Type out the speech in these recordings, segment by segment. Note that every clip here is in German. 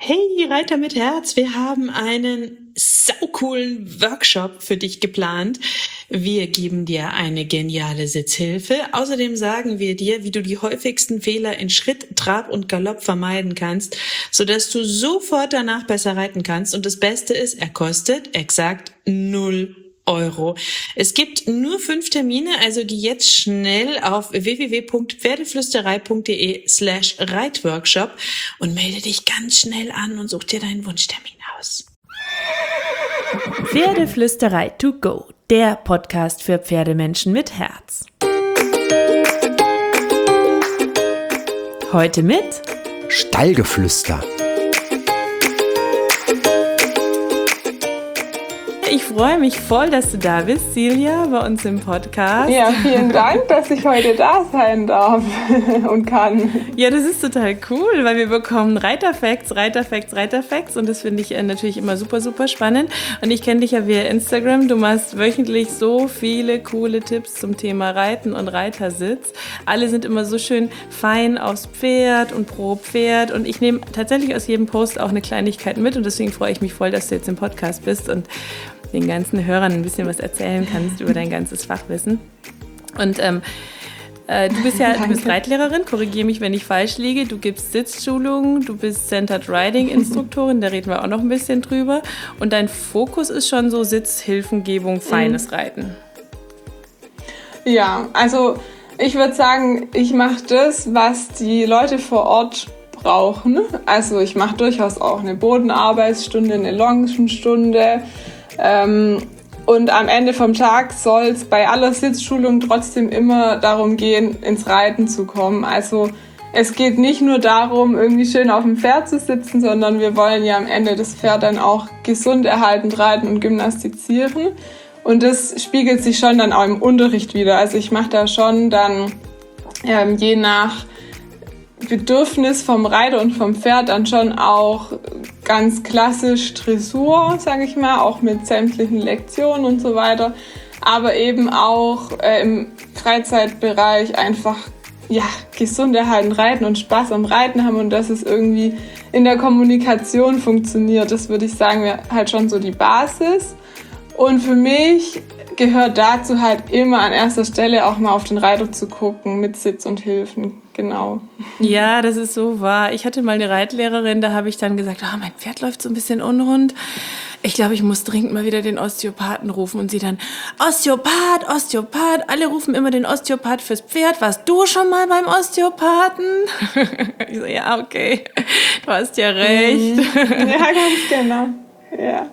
Hey Reiter mit Herz, wir haben einen saucoolen Workshop für dich geplant. Wir geben dir eine geniale Sitzhilfe. Außerdem sagen wir dir, wie du die häufigsten Fehler in Schritt, Trab und Galopp vermeiden kannst, sodass du sofort danach besser reiten kannst. Und das Beste ist, er kostet exakt 0 Euro. Es gibt nur 5 Termine, also geh jetzt schnell auf www.pferdeflüsterei.de/Reitworkshop und melde dich ganz schnell an und such dir deinen Wunschtermin aus. Pferdeflüsterei to go, der Podcast für Pferdemenschen mit Herz. Heute mit Stallgeflüster. Ich freue mich voll, dass du da bist, Silja, bei uns im Podcast. Ja, vielen Dank, dass ich heute da sein darf und kann. Ja, das ist total cool, weil wir bekommen Reiterfacts und das finde ich natürlich immer super, super spannend. Und ich kenne dich ja via Instagram, du machst wöchentlich so viele coole Tipps zum Thema Reiten und Reitersitz. Alle sind immer so schön fein aufs Pferd und pro Pferd und ich nehme tatsächlich aus jedem Post auch eine Kleinigkeit mit und deswegen freue ich mich voll, dass du jetzt im Podcast bist und den ganzen Hörern ein bisschen was erzählen kannst über dein ganzes Fachwissen. Und du bist Reitlehrerin, korrigiere mich, wenn ich falsch liege. Du gibst Sitzschulungen, du bist Centered Riding Instruktorin, da reden wir auch noch ein bisschen drüber. Und dein Fokus ist schon so Sitzhilfengebung, feines Reiten. Ja, also ich würde sagen, ich mache das, was die Leute vor Ort brauchen. Also ich mache durchaus auch eine Bodenarbeitsstunde, eine Longenstunde. Und am Ende vom Tag soll es bei aller Sitzschulung trotzdem immer darum gehen, ins Reiten zu kommen. Also es geht nicht nur darum, irgendwie schön auf dem Pferd zu sitzen, sondern wir wollen ja am Ende das Pferd dann auch gesund erhaltend reiten und gymnastizieren. Und das spiegelt sich schon dann auch im Unterricht wieder. Also ich mache da schon dann je nach Bedürfnis vom Reiter und vom Pferd dann schon auch ganz klassisch Dressur, sage ich mal, auch mit sämtlichen Lektionen und so weiter, aber eben auch im Freizeitbereich einfach gesund erhalten reiten und Spaß am Reiten haben und dass es irgendwie in der Kommunikation funktioniert, das würde ich sagen, wäre halt schon so die Basis. Und für mich gehört dazu halt immer an erster Stelle auch mal auf den Reiter zu gucken mit Sitz und Hilfen, genau. Ja, das ist so wahr. Ich hatte mal eine Reitlehrerin, da habe ich dann gesagt, mein Pferd läuft so ein bisschen unrund. Ich glaube, ich muss dringend mal wieder den Osteopathen rufen. Und sie dann, Osteopath, alle rufen immer den Osteopath fürs Pferd. Warst du schon mal beim Osteopathen? Ich so, ja, okay, du hast ja recht. Ja, ganz genau, ja.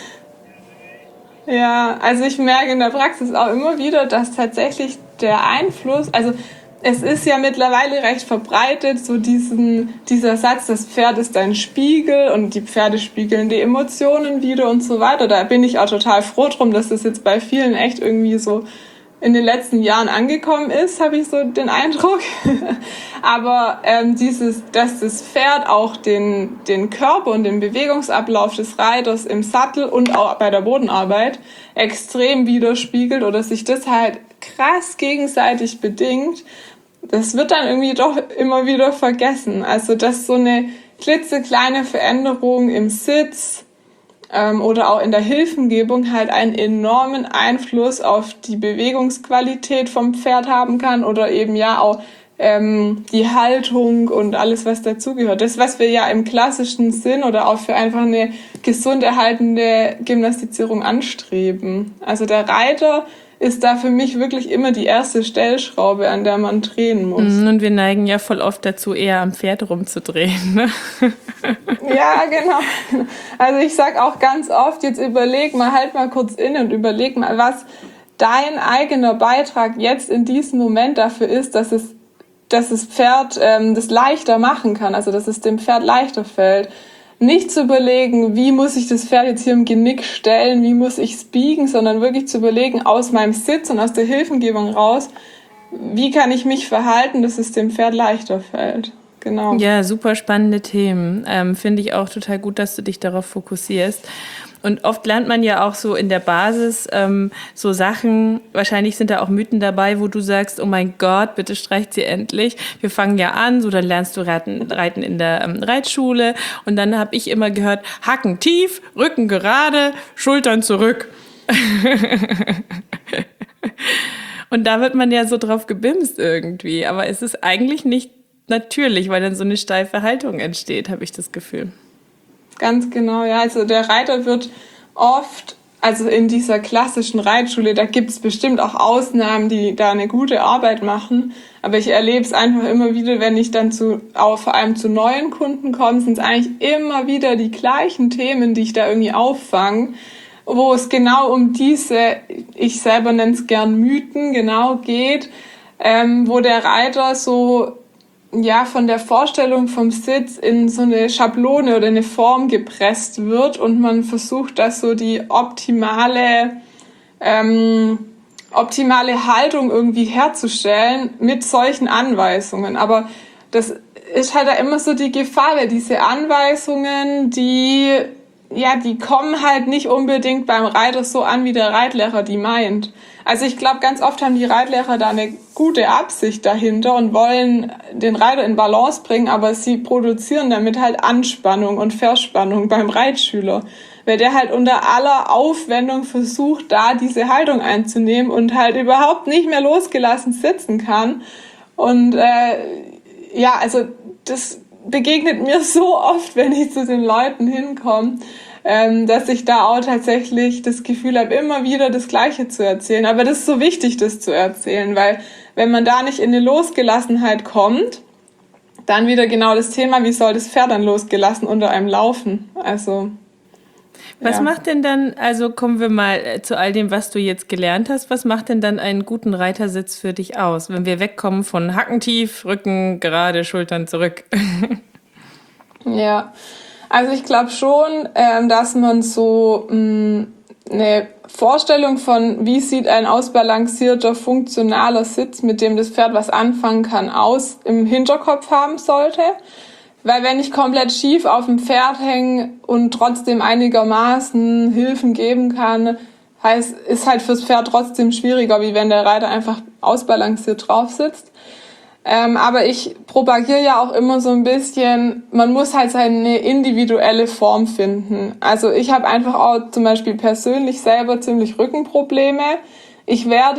Ja, also ich merke in der Praxis auch immer wieder, dass tatsächlich der Einfluss, also es ist ja mittlerweile recht verbreitet, so dieser Satz, das Pferd ist dein Spiegel und die Pferde spiegeln die Emotionen wieder und so weiter. Da bin ich auch total froh drum, dass das jetzt bei vielen echt irgendwie so in den letzten Jahren angekommen ist, habe ich so den Eindruck. Aber dass das Pferd auch den Körper und den Bewegungsablauf des Reiters im Sattel und auch bei der Bodenarbeit extrem widerspiegelt oder sich das halt krass gegenseitig bedingt, das wird dann irgendwie doch immer wieder vergessen. Also dass so eine klitzekleine Veränderung im Sitz oder auch in der Hilfengebung halt einen enormen Einfluss auf die Bewegungsqualität vom Pferd haben kann oder eben ja auch die Haltung und alles, was dazugehört. Das, was wir ja im klassischen Sinn oder auch für einfach eine gesund erhaltende Gymnastizierung anstreben. Also der Reiter ist da für mich wirklich immer die erste Stellschraube, an der man drehen muss. Und wir neigen ja voll oft dazu, eher am Pferd rumzudrehen. Ne? Ja, genau. Also ich sag auch ganz oft, jetzt überleg mal, halt mal kurz inne und überleg mal, was dein eigener Beitrag jetzt in diesem Moment dafür ist, dass das Pferd das leichter machen kann, also dass es dem Pferd leichter fällt. Nicht zu überlegen, wie muss ich das Pferd jetzt hier im Genick stellen, wie muss ich es biegen, sondern wirklich zu überlegen, aus meinem Sitz und aus der Hilfengebung raus, wie kann ich mich verhalten, dass es dem Pferd leichter fällt. Genau. Ja, super spannende Themen. Finde ich auch total gut, dass du dich darauf fokussierst. Und oft lernt man ja auch so in der Basis so Sachen, wahrscheinlich sind da auch Mythen dabei, wo du sagst, oh mein Gott, bitte streicht sie endlich. Wir fangen ja an, so dann lernst du Reiten in der Reitschule. Und dann habe ich immer gehört, Hacken tief, Rücken gerade, Schultern zurück. Und da wird man ja so drauf gebimst irgendwie. Aber es ist eigentlich nicht natürlich, weil dann so eine steife Haltung entsteht, habe ich das Gefühl. Ganz genau, ja. Also der Reiter wird oft, also in dieser klassischen Reitschule, da gibt es bestimmt auch Ausnahmen, die da eine gute Arbeit machen. Aber ich erlebe es einfach immer wieder, wenn ich dann vor allem zu neuen Kunden komme, sind es eigentlich immer wieder die gleichen Themen, die ich da irgendwie auffange, wo es genau um diese, ich selber nenne es gern Mythen, genau geht, wo der Reiter so von der Vorstellung vom Sitz in so eine Schablone oder eine Form gepresst wird und man versucht, dass so die optimale Haltung irgendwie herzustellen mit solchen Anweisungen. Aber das ist halt da immer so die Gefahr, weil diese Anweisungen, die kommen halt nicht unbedingt beim Reiter so an, wie der Reitlehrer die meint. Also ich glaube, ganz oft haben die Reitlehrer da eine gute Absicht dahinter und wollen den Reiter in Balance bringen, aber sie produzieren damit halt Anspannung und Verspannung beim Reitschüler. Weil der halt unter aller Aufwendung versucht, da diese Haltung einzunehmen und halt überhaupt nicht mehr losgelassen sitzen kann. Und also das begegnet mir so oft, wenn ich zu den Leuten hinkomme, dass ich da auch tatsächlich das Gefühl habe, immer wieder das Gleiche zu erzählen. Aber das ist so wichtig, das zu erzählen, weil wenn man da nicht in eine Losgelassenheit kommt, dann wieder genau das Thema, wie soll das Pferd dann losgelassen unter einem laufen? Also was macht denn dann, also kommen wir mal zu all dem, was du jetzt gelernt hast, was macht denn dann einen guten Reitersitz für dich aus, wenn wir wegkommen von Hacken tief, Rücken gerade, Schultern zurück? Ja, also ich glaube schon, dass man so eine Vorstellung von, wie sieht ein ausbalancierter, funktionaler Sitz, mit dem das Pferd was anfangen kann, im Hinterkopf haben sollte. Weil wenn ich komplett schief auf dem Pferd hänge und trotzdem einigermaßen Hilfen geben kann, ist halt fürs Pferd trotzdem schwieriger, wie wenn der Reiter einfach ausbalanciert drauf sitzt. Aber ich propagiere ja auch immer so ein bisschen, man muss halt seine individuelle Form finden. Also ich habe einfach auch zum Beispiel persönlich selber ziemlich Rückenprobleme. Ich werde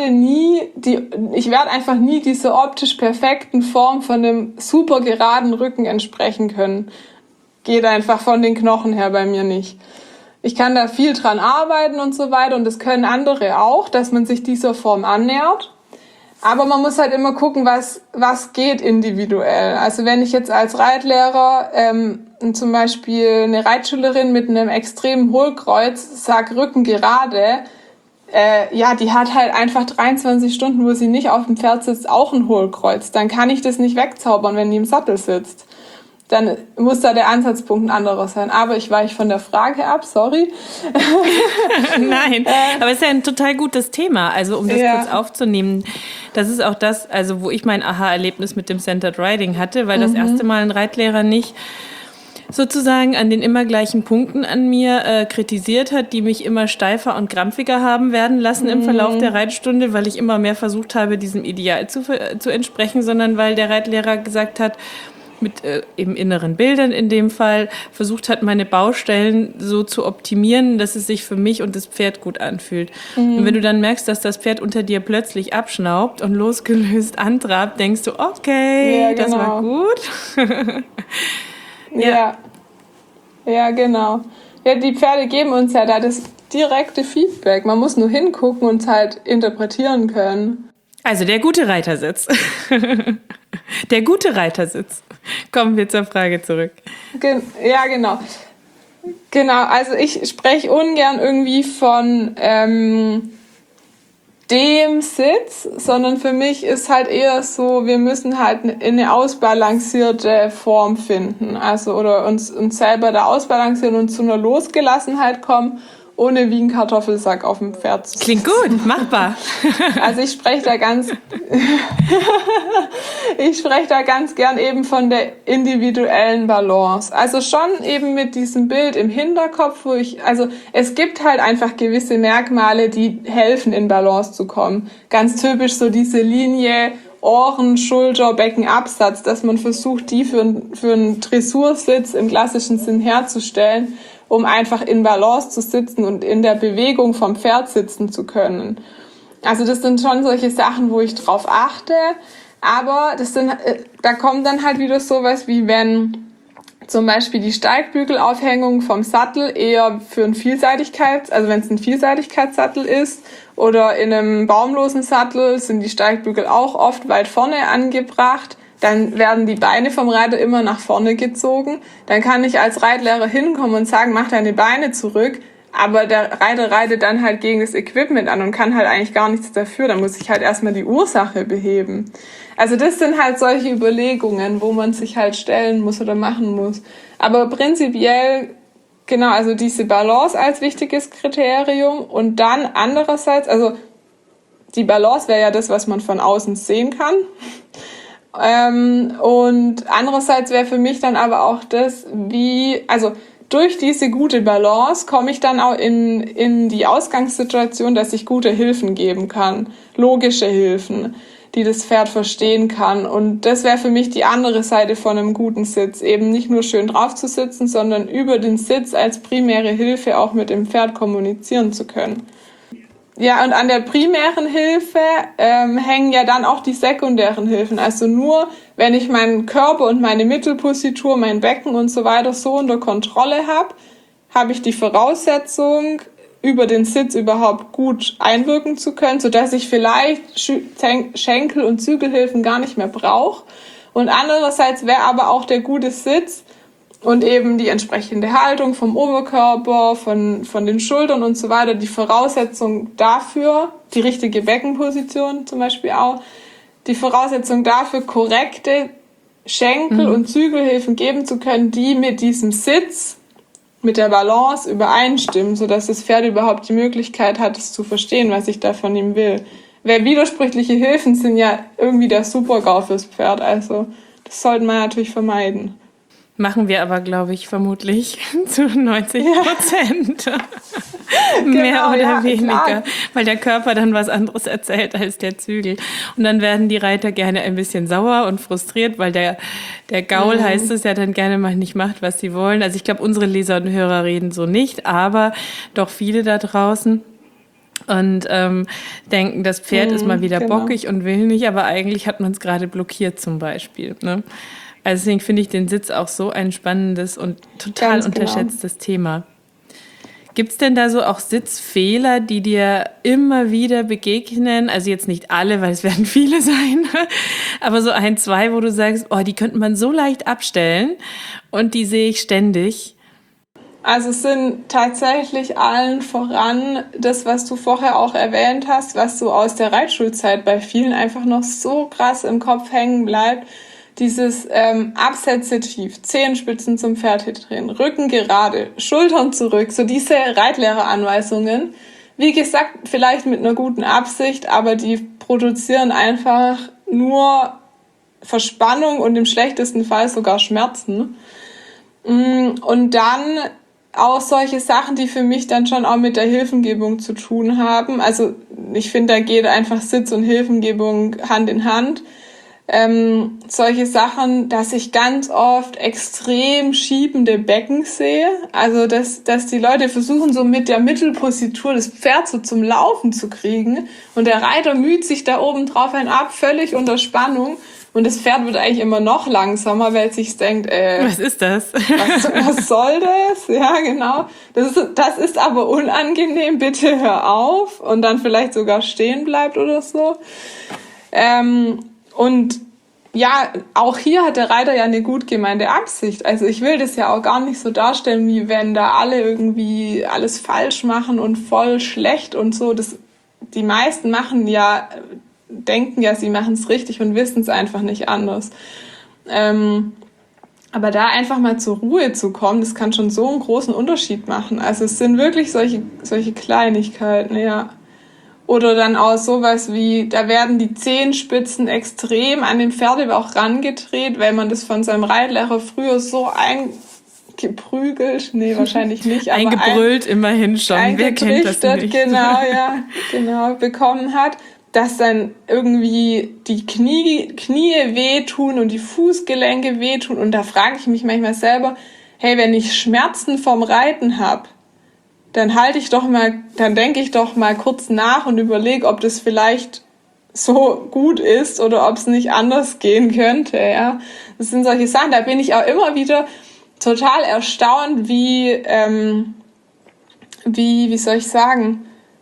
einfach nie dieser optisch perfekten Form von einem super geraden Rücken entsprechen können. Geht einfach von den Knochen her bei mir nicht. Ich kann da viel dran arbeiten und so weiter und das können andere auch, dass man sich dieser Form annähert. Aber man muss halt immer gucken, was geht individuell. Also wenn ich jetzt als Reitlehrer zum Beispiel eine Reitschülerin mit einem extremen Hohlkreuz sag Rücken gerade, die hat halt einfach 23 Stunden, wo sie nicht auf dem Pferd sitzt, auch ein Hohlkreuz. Dann kann ich das nicht wegzaubern, wenn die im Sattel sitzt. Dann muss da der Ansatzpunkt ein anderer sein. Aber ich weiche von der Frage ab, sorry. Nein, aber es ist ja ein total gutes Thema. Also um das kurz aufzunehmen, das ist auch das, also wo ich mein Aha-Erlebnis mit dem Centered Riding hatte, weil das erste Mal ein Reitlehrer nicht sozusagen an den immer gleichen Punkten an mir kritisiert hat, die mich immer steifer und krampfiger haben werden lassen im Verlauf der Reitstunde, weil ich immer mehr versucht habe, diesem Ideal zu entsprechen, sondern weil der Reitlehrer gesagt hat, mit eben inneren Bildern in dem Fall, versucht hat, meine Baustellen so zu optimieren, dass es sich für mich und das Pferd gut anfühlt. Und wenn du dann merkst, dass das Pferd unter dir plötzlich abschnaubt und losgelöst antrabt, denkst du, okay, das war gut. Ja, genau. Ja, die Pferde geben uns ja da das direkte Feedback. Man muss nur hingucken und es halt interpretieren können. Also der gute Reitersitz. Der gute Reitersitz. Kommen wir zur Frage zurück. Ja, genau. Genau, also ich spreche ungern irgendwie von dem Sitz, sondern für mich ist halt eher so, wir müssen halt eine ausbalancierte Form finden, also oder uns selber da ausbalancieren und zu einer Losgelassenheit kommen ohne wie ein Kartoffelsack auf dem Pferd zu sitzen. Klingt gut, machbar. Also ich spreche da ganz gern eben von der individuellen Balance. Also schon eben mit diesem Bild im Hinterkopf, also es gibt halt einfach gewisse Merkmale, die helfen, in Balance zu kommen. Ganz typisch so diese Linie Ohren, Schulter, Becken, Absatz, dass man versucht, die für einen Dressursitz im klassischen Sinn herzustellen, um einfach in Balance zu sitzen und in der Bewegung vom Pferd sitzen zu können. Also das sind schon solche Sachen, wo ich drauf achte, aber da kommt dann halt wieder sowas wie wenn zum Beispiel die Steigbügelaufhängung vom Sattel eher für ein also wenn es ein Vielseitigkeitssattel ist, oder in einem baumlosen Sattel sind die Steigbügel auch oft weit vorne angebracht. Dann werden die Beine vom Reiter immer nach vorne gezogen. Dann kann ich als Reitlehrer hinkommen und sagen, mach deine Beine zurück. Aber der Reiter reitet dann halt gegen das Equipment an und kann halt eigentlich gar nichts dafür. Dann muss ich halt erstmal die Ursache beheben. Also das sind halt solche Überlegungen, wo man sich halt stellen muss oder machen muss. Aber prinzipiell, genau, also diese Balance als wichtiges Kriterium und dann andererseits, also die Balance wäre ja das, was man von außen sehen kann. Und andererseits wäre für mich dann aber auch das, also durch diese gute Balance komme ich dann auch in die Ausgangssituation, dass ich gute Hilfen geben kann, logische Hilfen, die das Pferd verstehen kann. Und das wäre für mich die andere Seite von einem guten Sitz, eben nicht nur schön drauf zu sitzen, sondern über den Sitz als primäre Hilfe auch mit dem Pferd kommunizieren zu können. Ja, und an der primären Hilfe hängen ja dann auch die sekundären Hilfen. Also nur, wenn ich meinen Körper und meine Mittelpositur, mein Becken und so weiter so unter Kontrolle habe ich die Voraussetzung, über den Sitz überhaupt gut einwirken zu können, sodass ich vielleicht Schenkel- und Zügelhilfen gar nicht mehr brauche. Und andererseits wäre aber auch der gute Sitz und eben die entsprechende Haltung vom Oberkörper, von den Schultern und so weiter, die Voraussetzung dafür, die richtige Beckenposition zum Beispiel auch, die Voraussetzung dafür, korrekte Schenkel- und Zügelhilfen geben zu können, die mit diesem Sitz, mit der Balance übereinstimmen, sodass das Pferd überhaupt die Möglichkeit hat, es zu verstehen, was ich da von ihm will. Weil widersprüchliche Hilfen sind ja irgendwie der Super-GAU fürs Pferd, also das sollten wir natürlich vermeiden. Machen wir aber, glaube ich, vermutlich zu 90%. Mehr oder weniger. Klar. Weil der Körper dann was anderes erzählt als der Zügel. Und dann werden die Reiter gerne ein bisschen sauer und frustriert, weil der Gaul, heißt es ja dann gerne mal, nicht macht, was sie wollen. Also ich glaube, unsere Leser und Hörer reden so nicht, aber doch viele da draußen. Und denken, das Pferd ist mal wieder bockig und will nicht, aber eigentlich hat man es gerade blockiert zum Beispiel, ne? Also deswegen finde ich den Sitz auch so ein spannendes und total unterschätztes Thema. Gibt es denn da so auch Sitzfehler, die dir immer wieder begegnen? Also jetzt nicht alle, weil es werden viele sein, aber so 1, 2, wo du sagst, oh, die könnte man so leicht abstellen und die sehe ich ständig. Also es sind tatsächlich allen voran das, was du vorher auch erwähnt hast, was so aus der Reitschulzeit bei vielen einfach noch so krass im Kopf hängen bleibt. Dieses Absätze tief, Zehenspitzen zum Pferd drehen, Rücken gerade, Schultern zurück, so diese Reitlehreranweisungen. Wie gesagt, vielleicht mit einer guten Absicht, aber die produzieren einfach nur Verspannung und im schlechtesten Fall sogar Schmerzen. Und dann auch solche Sachen, die für mich dann schon auch mit der Hilfengebung zu tun haben. Also ich finde, da geht einfach Sitz und Hilfengebung Hand in Hand. Solche Sachen, dass ich ganz oft extrem schiebende Becken sehe. Also, dass die Leute versuchen, so mit der Mittelpositur das Pferd so zum Laufen zu kriegen. Und der Reiter müht sich da oben drauf ab, völlig unter Spannung. Und das Pferd wird eigentlich immer noch langsamer, weil es sich denkt, was ist das? Was soll das? Ja, genau. Das ist aber unangenehm, bitte hör auf. Und dann vielleicht sogar stehen bleibt oder so. Und ja, auch hier hat der Reiter ja eine gut gemeinte Absicht. Also ich will das ja auch gar nicht so darstellen, wie wenn da alle irgendwie alles falsch machen und voll schlecht und so. Die meisten denken ja, sie machen es richtig und wissen es einfach nicht anders. Aber da einfach mal zur Ruhe zu kommen, das kann schon so einen großen Unterschied machen. Also es sind wirklich solche Kleinigkeiten, ja. Oder dann auch sowas wie, da werden die Zehenspitzen extrem an den Pferdebauch rangedreht, weil man das von seinem Reitlehrer früher so eingeprügelt, nee, wahrscheinlich nicht, aber eingebrüllt immerhin schon, wer kennt das nicht? Genau, bekommen hat, dass dann irgendwie die Knie wehtun und die Fußgelenke wehtun. Und da frage ich mich manchmal selber, hey, wenn ich Schmerzen vom Reiten habe, dann denke ich doch mal kurz nach und überlege, ob das vielleicht so gut ist oder ob es nicht anders gehen könnte. Ja, das sind solche Sachen. Da bin ich auch immer wieder total erstaunt, wie soll ich sagen,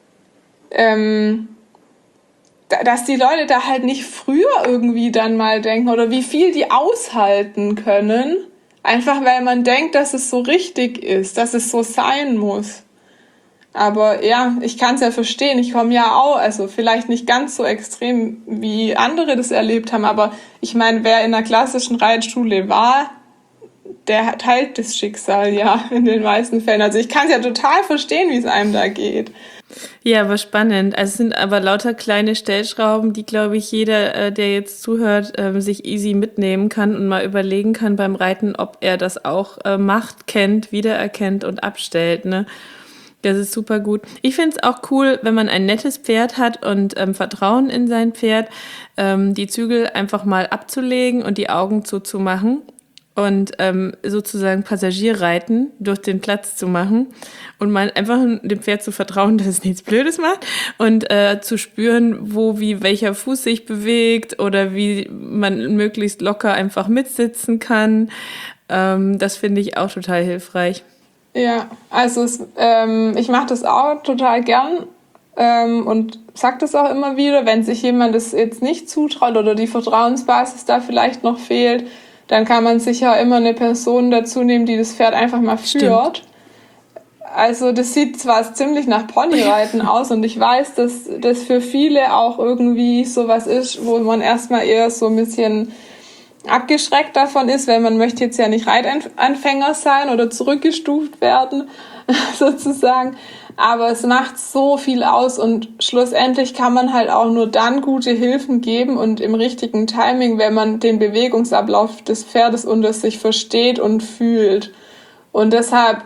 dass die Leute da halt nicht früher irgendwie dann mal denken oder wie viel die aushalten können, einfach weil man denkt, dass es so richtig ist, dass es so sein muss. Aber ja, ich kann es ja verstehen. Ich komme ja auch, also vielleicht nicht ganz so extrem, wie andere das erlebt haben, aber ich meine, wer in einer klassischen Reitschule war, der teilt das Schicksal ja in den meisten Fällen. Also ich kann es ja total verstehen, wie es einem da geht. Ja, aber spannend. Also es sind aber lauter kleine Stellschrauben, die, glaube ich, jeder, der jetzt zuhört, sich easy mitnehmen kann und mal überlegen kann beim Reiten, ob er das auch macht, kennt, wiedererkennt und abstellt, ne? Das ist super gut. Ich finde es auch cool, wenn man ein nettes Pferd hat und Vertrauen in sein Pferd, die Zügel einfach mal abzulegen und die Augen zuzumachen und sozusagen Passagierreiten durch den Platz zu machen und mal einfach dem Pferd zu vertrauen, dass es nichts Blödes macht und zu spüren, welcher Fuß sich bewegt oder wie man möglichst locker einfach mitsitzen kann. Das finde ich auch total hilfreich. Ja, also ich mache das auch total gern und sage das auch immer wieder, wenn sich jemand das jetzt nicht zutraut oder die Vertrauensbasis da vielleicht noch fehlt, dann kann man sicher immer eine Person dazu nehmen, die das Pferd einfach mal führt. Stimmt. Also das sieht zwar ziemlich nach Ponyreiten aus und ich weiß, dass das für viele auch irgendwie sowas ist, wo man erstmal eher so ein bisschen abgeschreckt davon ist, weil man möchte jetzt ja nicht Reitanfänger sein oder zurückgestuft werden, sozusagen. Aber es macht so viel aus und schlussendlich kann man halt auch nur dann gute Hilfen geben und im richtigen Timing, wenn man den Bewegungsablauf des Pferdes unter sich versteht und fühlt. Und deshalb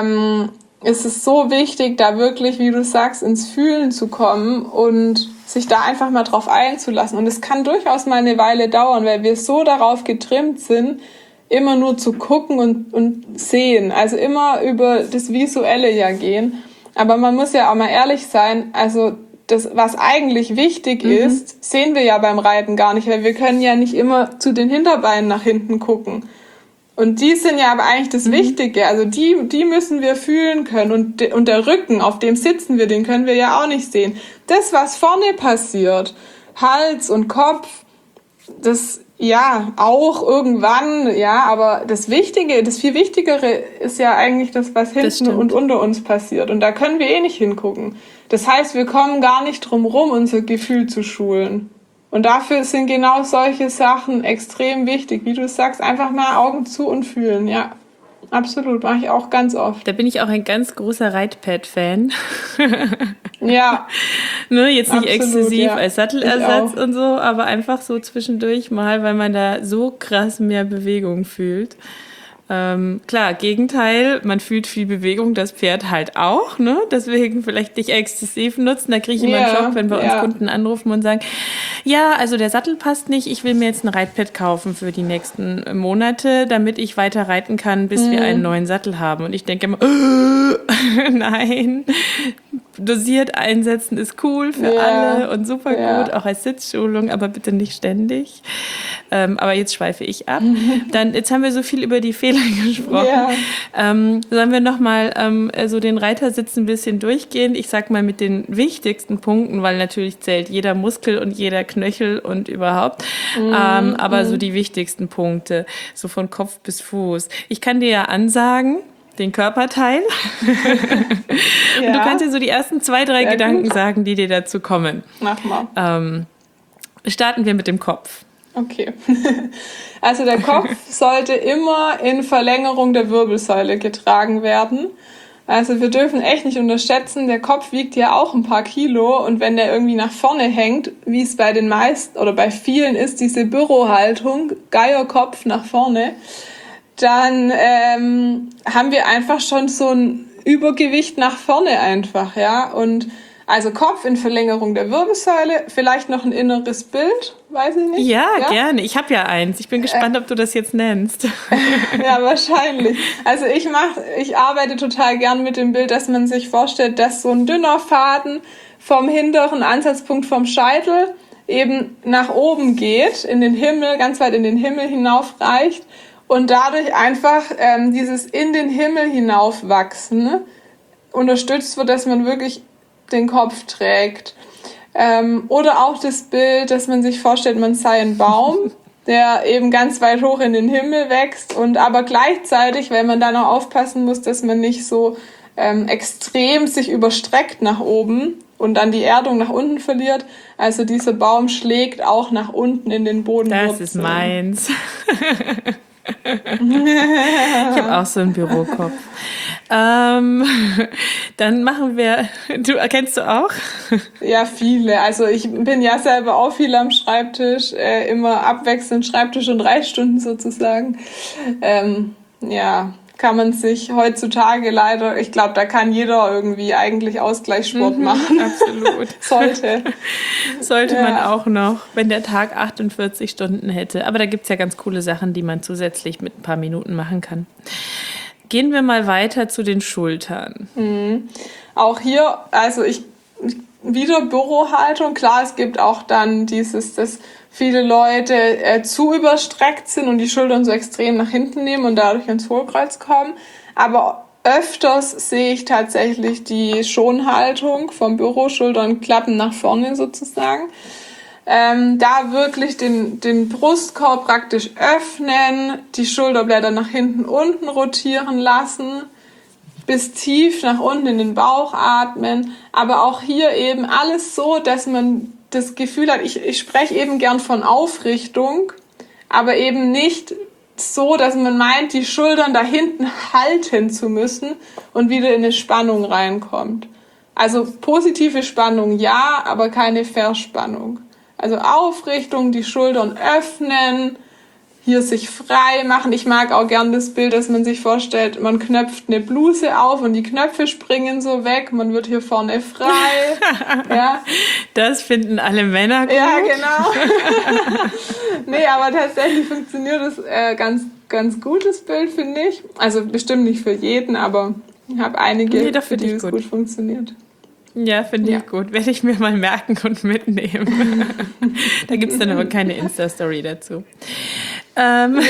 ist es so wichtig, da wirklich, wie du sagst, ins Fühlen zu kommen und sich da einfach mal drauf einzulassen. Und es kann durchaus mal eine Weile dauern, weil wir so darauf getrimmt sind, immer nur zu gucken und sehen. Also immer über das Visuelle ja gehen. Aber man muss ja auch mal ehrlich sein, also das, was eigentlich wichtig ist, sehen wir ja beim Reiten gar nicht, weil wir können ja nicht immer zu den Hinterbeinen nach hinten gucken. Und die sind ja aber eigentlich das Wichtige. Also die müssen wir fühlen können. Und der Rücken, auf dem sitzen wir, den können wir ja auch nicht sehen. Das, was vorne passiert, Hals und Kopf, das ja auch irgendwann, ja, aber das Wichtige, das viel Wichtigere ist ja eigentlich das, was hinten und unter uns passiert. Und da können wir eh nicht hingucken. Das heißt, wir kommen gar nicht drum rum, unser Gefühl zu schulen. Und dafür sind genau solche Sachen extrem wichtig. Wie du sagst, einfach mal Augen zu und fühlen. Ja, absolut. Mache ich auch ganz oft. Da bin ich auch ein ganz großer Reitpad-Fan. Ja. Ne, jetzt nicht absolut, exzessiv als Sattelersatz und so, aber einfach so zwischendurch mal, weil man da so krass mehr Bewegung fühlt. Klar, Gegenteil, man fühlt viel Bewegung, das Pferd halt auch, ne? Deswegen vielleicht nicht exzessiv nutzen. Da kriege ich immer einen Schock, wenn bei uns Kunden anrufen und sagen, ja, also der Sattel passt nicht, ich will mir jetzt ein Reitpad kaufen für die nächsten Monate, damit ich weiter reiten kann, bis wir einen neuen Sattel haben. Und ich denke immer, nein, dosiert einsetzen ist cool für alle und super gut, auch als Sitzschulung, aber bitte nicht ständig. Aber jetzt schweife ich ab. Jetzt haben wir so viel über die Fehler gesprochen. Sollen wir nochmal so den Reitersitz ein bisschen durchgehen? Ich sag mal mit den wichtigsten Punkten, weil natürlich zählt jeder Muskel und jeder Knöchel und überhaupt. Aber so die wichtigsten Punkte, so von Kopf bis Fuß. Ich kann dir ja ansagen, den Körperteil. Und du kannst dir so die ersten 2, 3 Gedanken sagen, die dir dazu kommen. Mach mal. Starten wir mit dem Kopf. Okay. Also der Kopf sollte immer in Verlängerung der Wirbelsäule getragen werden. Also wir dürfen echt nicht unterschätzen, der Kopf wiegt ja auch ein paar Kilo und wenn der irgendwie nach vorne hängt, wie es bei den meisten oder bei vielen ist, diese Bürohaltung, Geierkopf nach vorne, dann haben wir einfach schon so ein Übergewicht nach vorne einfach, ja. Und also Kopf in Verlängerung der Wirbelsäule, vielleicht noch ein inneres Bild, weiß ich nicht. Ja, gerne. Ich habe ja eins. Ich bin gespannt, ob du das jetzt nennst. Ja, wahrscheinlich. Also ich arbeite total gern mit dem Bild, dass man sich vorstellt, dass so ein dünner Faden vom hinteren Ansatzpunkt vom Scheitel eben nach oben geht, in den Himmel, ganz weit in den Himmel hinauf reicht und dadurch einfach dieses in den Himmel hinaufwachsen unterstützt wird, dass man wirklich den Kopf trägt. Oder auch das Bild, dass man sich vorstellt, man sei ein Baum, der eben ganz weit hoch in den Himmel wächst und aber gleichzeitig, weil man da noch aufpassen muss, dass man nicht so extrem sich überstreckt nach oben und dann die Erdung nach unten verliert. Also dieser Baum schlägt auch nach unten in den Boden. Das ist meins. Ich habe auch so einen Bürokopf. Dann machen wir, kennst du auch? Ja, viele. Also ich bin ja selber auch viel am Schreibtisch, immer abwechselnd Schreibtisch und Reitstunden sozusagen. Ja, kann man sich heutzutage leider, ich glaube, da kann jeder irgendwie eigentlich Ausgleichssport machen. Absolut. Sollte Ja. man auch noch, wenn der Tag 48 Stunden hätte. Aber da gibt's ja ganz coole Sachen, die man zusätzlich mit ein paar Minuten machen kann. Gehen wir mal weiter zu den Schultern. Auch hier, also wieder Bürohaltung. Klar, es gibt auch dann dass viele Leute zu überstreckt sind und die Schultern so extrem nach hinten nehmen und dadurch ins Hohlkreuz kommen. Aber öfters sehe ich tatsächlich die Schonhaltung vom Büro, Schultern klappen nach vorne sozusagen. Da wirklich den Brustkorb praktisch öffnen, die Schulterblätter nach hinten unten rotieren lassen, bis tief nach unten in den Bauch atmen. Aber auch hier eben alles so, dass man das Gefühl hat, ich spreche eben gern von Aufrichtung, aber eben nicht so, dass man meint, die Schultern da hinten halten zu müssen und wieder in eine Spannung reinkommt. Also positive Spannung ja, aber keine Verspannung. Also Aufrichtung, die Schultern öffnen, hier sich frei machen. Ich mag auch gern das Bild, dass man sich vorstellt, man knöpft eine Bluse auf und die Knöpfe springen so weg. Man wird hier vorne frei. Ja. Das finden alle Männer gut. Ja, genau. Nee, aber tatsächlich funktioniert das ganz gutes Bild, finde ich. Also bestimmt nicht für jeden, aber ich habe einige, für die es gut funktioniert. Ja, finde ich gut. Werde ich mir mal merken und mitnehmen. Da gibt es dann aber keine Insta-Story dazu. Dann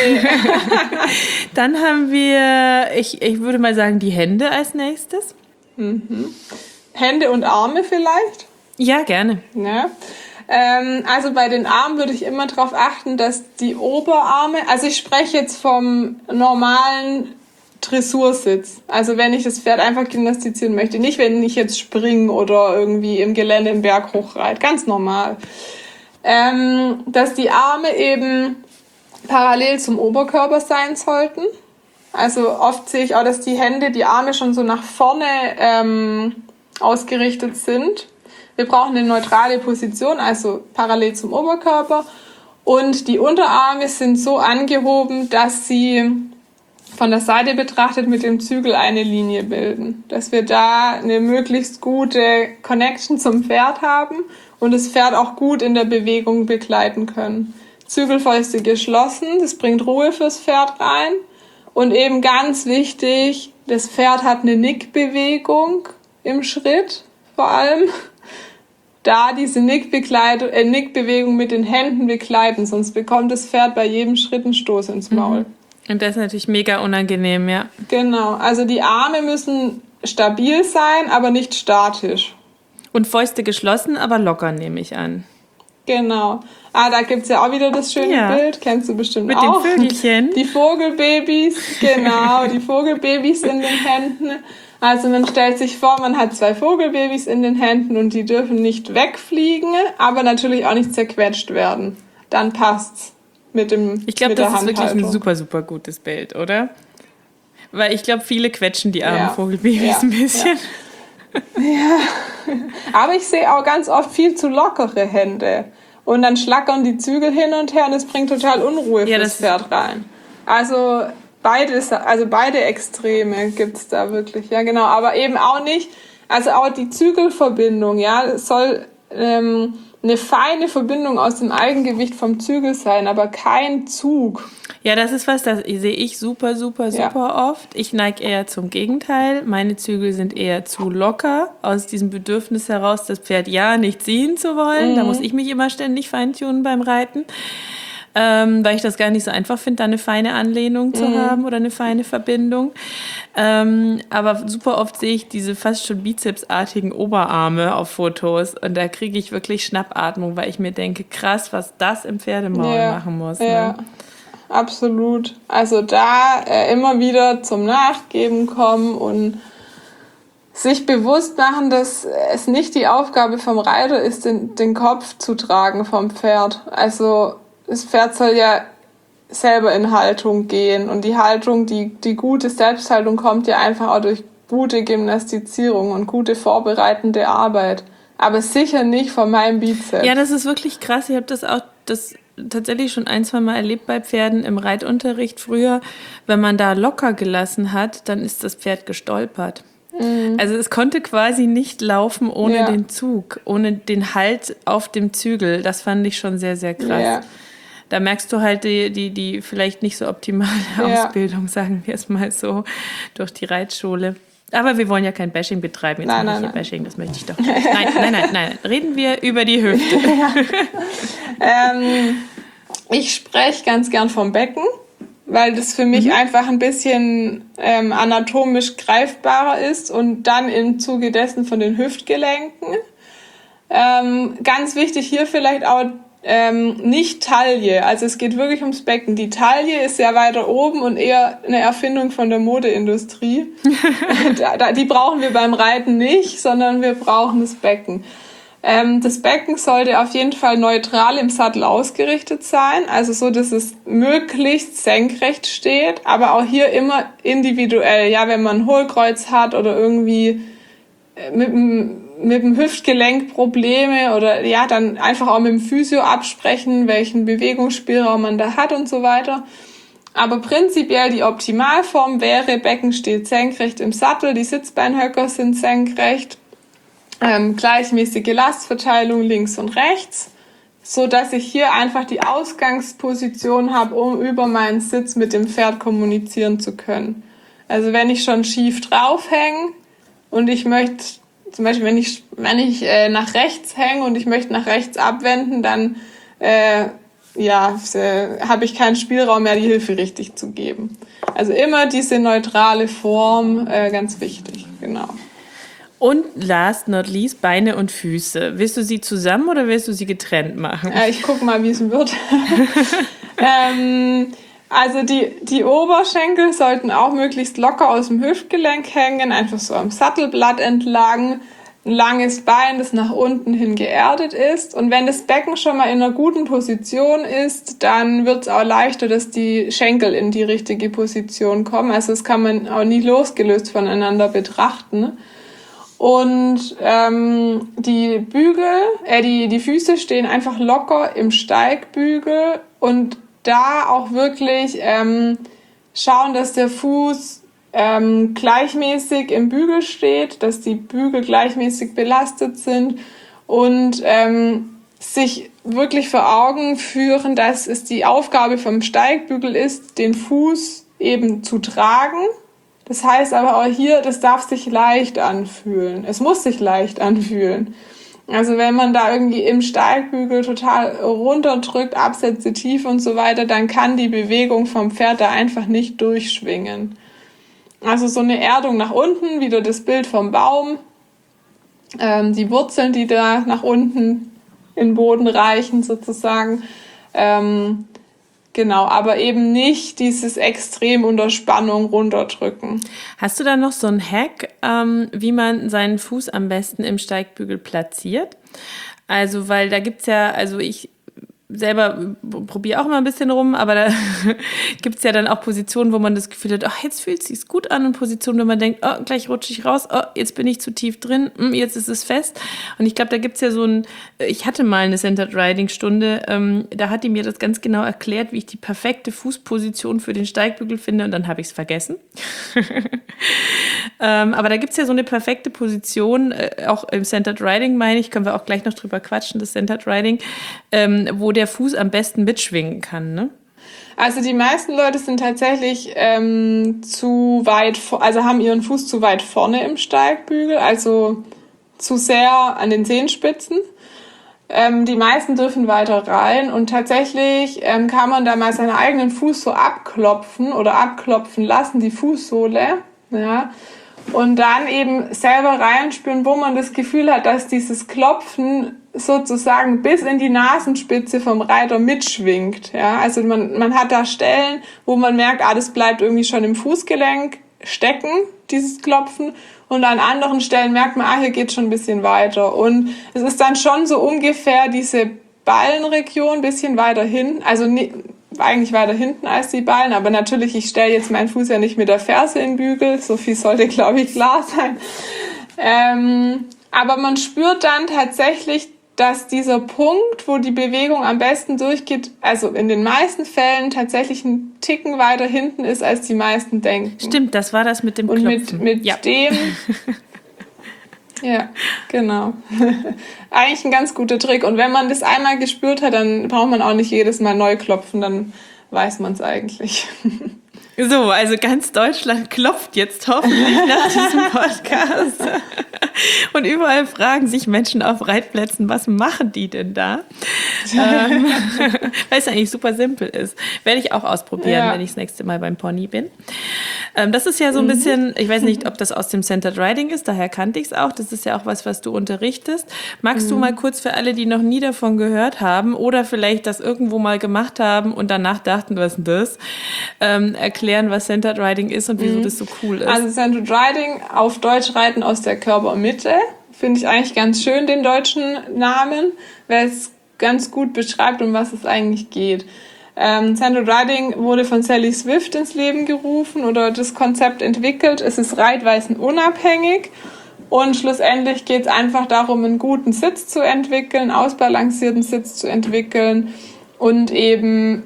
haben wir, ich würde mal sagen, die Hände als nächstes. Hände und Arme vielleicht? Ja, gerne. Ja. Also bei den Armen würde ich immer darauf achten, dass die Oberarme, also ich spreche jetzt vom normalen Dressursitz. Also wenn ich das Pferd einfach gymnastizieren möchte. Nicht, wenn ich jetzt springe oder irgendwie im Gelände im Berg hochreite. Ganz normal. Dass die Arme eben parallel zum Oberkörper sein sollten. Also oft sehe ich auch, dass die Hände, die Arme schon so nach vorne ausgerichtet sind. Wir brauchen eine neutrale Position, also parallel zum Oberkörper. Und die Unterarme sind so angehoben, dass sie von der Seite betrachtet mit dem Zügel eine Linie bilden. Dass wir da eine möglichst gute Connection zum Pferd haben und das Pferd auch gut in der Bewegung begleiten können. Zügelfäuste geschlossen, das bringt Ruhe fürs Pferd rein. Und eben ganz wichtig, das Pferd hat eine Nickbewegung im Schritt vor allem. Da diese Nickbewegung mit den Händen begleiten, sonst bekommt das Pferd bei jedem Schritt einen Stoß ins Maul. Und das ist natürlich mega unangenehm, ja. Genau, also die Arme müssen stabil sein, aber nicht statisch. Und Fäuste geschlossen, aber locker, nehme ich an. Genau. Da gibt's ja auch wieder das schöne Bild, kennst du bestimmt mit auch. Mit den Vögelchen. Die Vogelbabys, genau, die Vogelbabys in den Händen. Also man stellt sich vor, man hat 2 Vogelbabys in den Händen und die dürfen nicht wegfliegen, aber natürlich auch nicht zerquetscht werden. Dann passt's. Ich glaube, mit der das ist wirklich ein Handhaltung. super, super gutes Bild, oder? Weil ich glaube, viele quetschen die armen Ja. Vogelbabys ein bisschen. Aber ich sehe auch ganz oft viel zu lockere Hände. Und dann schlackern die Zügel hin und her und es bringt total Unruhe Ja, fürs das- Pferd rein. Also beide Extreme gibt's da wirklich. Ja, genau. Aber eben auch nicht, also auch die Zügelverbindung, ja, es soll eine feine Verbindung aus dem Eigengewicht vom Zügel sein, aber kein Zug. Ja, das ist was, das sehe ich super, super, Ja. super oft. Ich neige eher zum Gegenteil. Meine Zügel sind eher zu locker, aus diesem Bedürfnis heraus, das Pferd ja nicht ziehen zu wollen. Da muss ich mich immer ständig feintunen beim Reiten, weil ich das gar nicht so einfach finde, da eine feine Anlehnung zu haben oder eine feine Verbindung. Aber super oft sehe ich diese fast schon bizepsartigen Oberarme auf Fotos und da kriege ich wirklich Schnappatmung, weil ich mir denke, krass, was das im Pferdemaul machen muss. Ja, Ne? absolut. Also da immer wieder zum Nachgeben kommen und sich bewusst machen, dass es nicht die Aufgabe vom Reiter ist, den Kopf zu tragen vom Pferd. Also das Pferd soll ja selber in Haltung gehen und die Haltung, die gute Selbsthaltung kommt ja einfach auch durch gute Gymnastizierung und gute vorbereitende Arbeit. Aber sicher nicht von meinem Bizeps. Ja, das ist wirklich krass. Ich habe das tatsächlich schon ein, zwei Mal erlebt bei Pferden im Reitunterricht früher. Wenn man da locker gelassen hat, dann ist das Pferd gestolpert. Also es konnte quasi nicht laufen ohne Ja. den Zug, ohne den Halt auf dem Zügel. Das fand ich schon sehr, sehr krass. Ja. Da merkst du halt die vielleicht nicht so optimale Ja. Ausbildung, sagen wir es mal so, durch die Reitschule. Aber wir wollen ja kein Bashing betreiben. Jetzt Nein, mache ich nein, hier Bashing, das möchte ich doch nicht. Nein. Reden wir über die Hüfte. Ich spreche ganz gern vom Becken, weil das für mich einfach ein bisschen anatomisch greifbarer ist und dann im Zuge dessen von den Hüftgelenken. Ganz wichtig hier vielleicht auch nicht Taille, also es geht wirklich ums Becken. Die Taille ist ja weiter oben und eher eine Erfindung von der Modeindustrie. Die brauchen wir beim Reiten nicht, sondern wir brauchen das Becken. Das Becken sollte auf jeden Fall neutral im Sattel ausgerichtet sein, also so, dass es möglichst senkrecht steht, aber auch hier immer individuell. Ja, wenn man ein Hohlkreuz hat oder irgendwie mit dem Hüftgelenk Probleme oder ja, dann einfach auch mit dem Physio absprechen, welchen Bewegungsspielraum man da hat und so weiter. Aber prinzipiell die Optimalform wäre, Becken steht senkrecht im Sattel, die Sitzbeinhöcker sind senkrecht, gleichmäßige Lastverteilung links und rechts, so dass ich hier einfach die Ausgangsposition habe, um über meinen Sitz mit dem Pferd kommunizieren zu können. Also wenn ich schon schief draufhänge und ich möchte, zum Beispiel wenn ich nach rechts hänge und ich möchte nach rechts abwenden, dann habe ich keinen Spielraum mehr, die Hilfe richtig zu geben. Also immer diese neutrale Form, ganz wichtig, genau. Und last not least, Beine und Füße. Willst du sie zusammen oder willst du sie getrennt machen? Ich gucke mal, wie es wird. Also die Oberschenkel sollten auch möglichst locker aus dem Hüftgelenk hängen, einfach so am Sattelblatt entlang. Ein langes Bein, das nach unten hin geerdet ist. Und wenn das Becken schon mal in einer guten Position ist, dann wird es auch leichter, dass die Schenkel in die richtige Position kommen. Also das kann man auch nie losgelöst voneinander betrachten. Und die Füße stehen einfach locker im Steigbügel und da auch wirklich schauen, dass der Fuß gleichmäßig im Bügel steht, dass die Bügel gleichmäßig belastet sind und sich wirklich vor Augen führen, dass es die Aufgabe vom Steigbügel ist, den Fuß eben zu tragen. Das heißt aber auch hier, das darf sich leicht anfühlen. Es muss sich leicht anfühlen. Also wenn man da irgendwie im Steigbügel total runterdrückt, Absätze tief und so weiter, dann kann die Bewegung vom Pferd da einfach nicht durchschwingen. Also so eine Erdung nach unten, wieder das Bild vom Baum, die Wurzeln, die da nach unten in den Boden reichen sozusagen. Genau, aber eben nicht dieses extrem unter Spannung runterdrücken. Hast du da noch so einen Hack, wie man seinen Fuß am besten im Steigbügel platziert? Also, weil da gibt's ja, also ich selber probiere auch immer ein bisschen rum, aber da gibt es ja dann auch Positionen, wo man das Gefühl hat, ach, jetzt fühlt es sich gut an, und Positionen, wo man denkt, oh, gleich rutsche ich raus, oh, jetzt bin ich zu tief drin, jetzt ist es fest. Und ich glaube, da gibt es ja ich hatte mal eine Centered Riding Stunde, da hat die mir das ganz genau erklärt, wie ich die perfekte Fußposition für den Steigbügel finde, und dann habe ich es vergessen. Aber da gibt es ja so eine perfekte Position, auch im Centered Riding, meine ich, können wir auch gleich noch drüber quatschen, das Centered Riding, wo der Fuß am besten mitschwingen kann, ne? Also die meisten Leute sind tatsächlich zu weit, also haben ihren Fuß zu weit vorne im Steigbügel, also zu sehr an den Zehenspitzen. Die meisten dürfen weiter rein, und tatsächlich kann man da mal seinen eigenen Fuß so abklopfen oder abklopfen lassen, die Fußsohle, ja, und dann eben selber reinspüren, wo man das Gefühl hat, dass dieses Klopfen sozusagen bis in die Nasenspitze vom Reiter mitschwingt. Ja, also man hat da Stellen, wo man merkt, das bleibt irgendwie schon im Fußgelenk stecken, dieses Klopfen. Und an anderen Stellen merkt man, hier geht schon ein bisschen weiter. Und es ist dann schon so ungefähr diese Ballenregion, ein bisschen weiter hinten, also eigentlich weiter hinten als die Ballen, aber natürlich, ich stelle jetzt meinen Fuß ja nicht mit der Ferse in den Bügel, so viel sollte, glaube ich, klar sein. Aber man spürt dann tatsächlich, dass dieser Punkt, wo die Bewegung am besten durchgeht, also in den meisten Fällen tatsächlich ein Ticken weiter hinten ist, als die meisten denken. Stimmt, das war das mit dem Klopfen. Und mit ja. dem... Ja, genau. Eigentlich ein ganz guter Trick. Und wenn man das einmal gespürt hat, dann braucht man auch nicht jedes Mal neu klopfen, dann weiß man es eigentlich. So, also ganz Deutschland klopft jetzt hoffentlich nach diesem Podcast. Und überall fragen sich Menschen auf Reitplätzen, was machen die denn da? Weil es eigentlich super simpel ist. Werde ich auch ausprobieren, wenn ich das nächste Mal beim Pony bin. Das ist ja so ein bisschen, ich weiß nicht, ob das aus dem Centered Riding ist, daher kannte ich es auch. Das ist ja auch was du unterrichtest. Magst du mal kurz für alle, die noch nie davon gehört haben oder vielleicht das irgendwo mal gemacht haben und danach dachten, was ist denn das? Erklären, was Centered Riding ist und wieso das so cool ist. Also Centered Riding, auf Deutsch Reiten aus der Körpermitte, finde ich eigentlich ganz schön, den deutschen Namen, weil es ganz gut beschreibt, um was es eigentlich geht. Centered Riding wurde von Sally Swift ins Leben gerufen oder das Konzept entwickelt. Es ist reitweisenunabhängig und schlussendlich geht es einfach darum, einen guten Sitz zu entwickeln, ausbalancierten Sitz zu entwickeln und eben,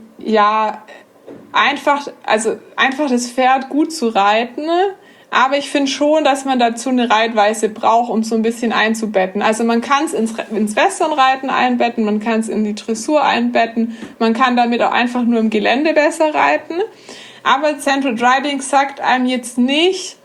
einfach das Pferd gut zu reiten. Aber ich finde schon, dass man dazu eine Reitweise braucht, um so ein bisschen einzubetten. Also man kann es ins Westernreiten einbetten, man kann es in die Dressur einbetten, man kann damit auch einfach nur im Gelände besser reiten. Aber Centered Riding sagt einem jetzt nicht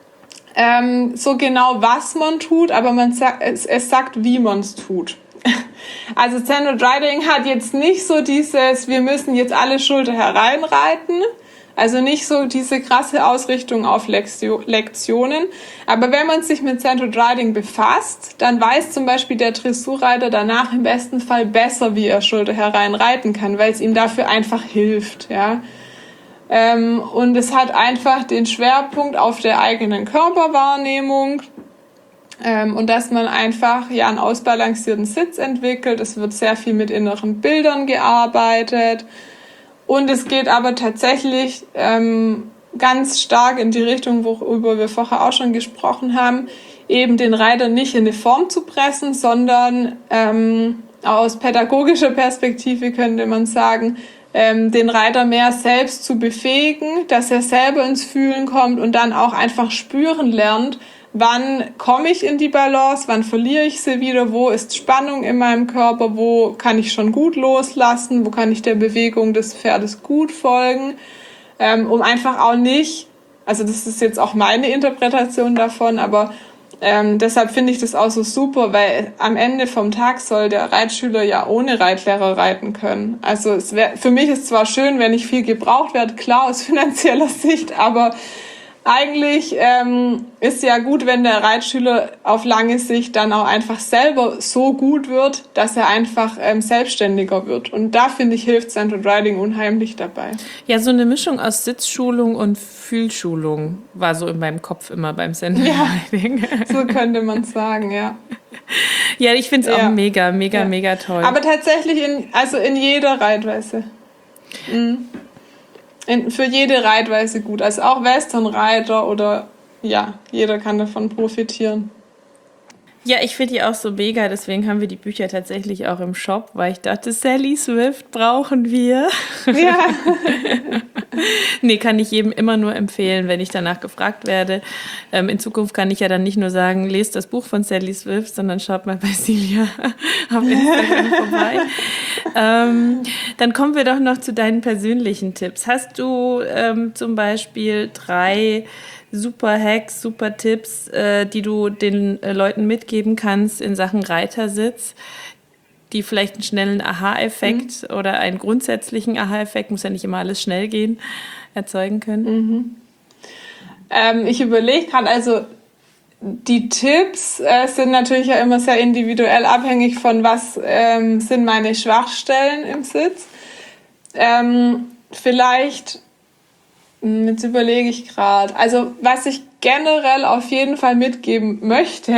so genau, was man tut, aber es sagt, wie man es tut. Also Centered Riding hat jetzt nicht so dieses, wir müssen jetzt alle Schulter hereinreiten, also nicht so diese krasse Ausrichtung auf Lektionen. Aber wenn man sich mit Centered Riding befasst, dann weiß zum Beispiel der Dressurreiter danach im besten Fall besser, wie er Schulter herein reiten kann, weil es ihm dafür einfach hilft. Ja. Und es hat einfach den Schwerpunkt auf der eigenen Körperwahrnehmung. Und dass man einfach einen ausbalancierten Sitz entwickelt. Es wird sehr viel mit inneren Bildern gearbeitet. Und es geht aber tatsächlich ganz stark in die Richtung, worüber wir vorher auch schon gesprochen haben, eben den Reiter nicht in eine Form zu pressen, sondern aus pädagogischer Perspektive könnte man sagen, den Reiter mehr selbst zu befähigen, dass er selber ins Fühlen kommt und dann auch einfach spüren lernt, wann komme ich in die Balance, wann verliere ich sie wieder, wo ist Spannung in meinem Körper, wo kann ich schon gut loslassen, wo kann ich der Bewegung des Pferdes gut folgen, um einfach auch nicht, also das ist jetzt auch meine Interpretation davon, aber deshalb finde ich das auch so super, weil am Ende vom Tag soll der Reitschüler ja ohne Reitlehrer reiten können. Also für mich ist zwar schön, wenn nicht viel gebraucht wird, klar aus finanzieller Sicht, aber eigentlich ist ja gut, wenn der Reitschüler auf lange Sicht dann auch einfach selber so gut wird, dass er einfach selbstständiger wird. Und da, finde ich, hilft Centered Riding unheimlich dabei. Ja, so eine Mischung aus Sitzschulung und Fühlschulung war so in meinem Kopf immer beim Centered Riding. So könnte man sagen, ja. Ja, ich finde es Ja. auch mega toll. Aber tatsächlich in jeder Reitweise. Für jede Reitweise gut. Also auch Westernreiter oder ja, jeder kann davon profitieren. Ja, ich finde die auch so mega, deswegen haben wir die Bücher tatsächlich auch im Shop, weil ich dachte, Sally Swift brauchen wir. Ja. Nee, kann ich jedem immer nur empfehlen, wenn ich danach gefragt werde. In Zukunft kann ich ja dann nicht nur sagen, lest das Buch von Sally Swift, sondern schaut mal bei Silja auf Instagram vorbei. Dann kommen wir doch noch zu deinen persönlichen Tipps. Hast du zum Beispiel 3 super Hacks, super Tipps, die du den Leuten mitgeben kannst in Sachen Reitersitz, die vielleicht einen schnellen Aha-Effekt oder einen grundsätzlichen Aha-Effekt, muss ja nicht immer alles schnell gehen, erzeugen können? Ich überlege gerade, also die Tipps sind natürlich ja immer sehr individuell abhängig von was sind meine Schwachstellen im Sitz. Vielleicht, jetzt überlege ich gerade, also was ich generell auf jeden Fall mitgeben möchte,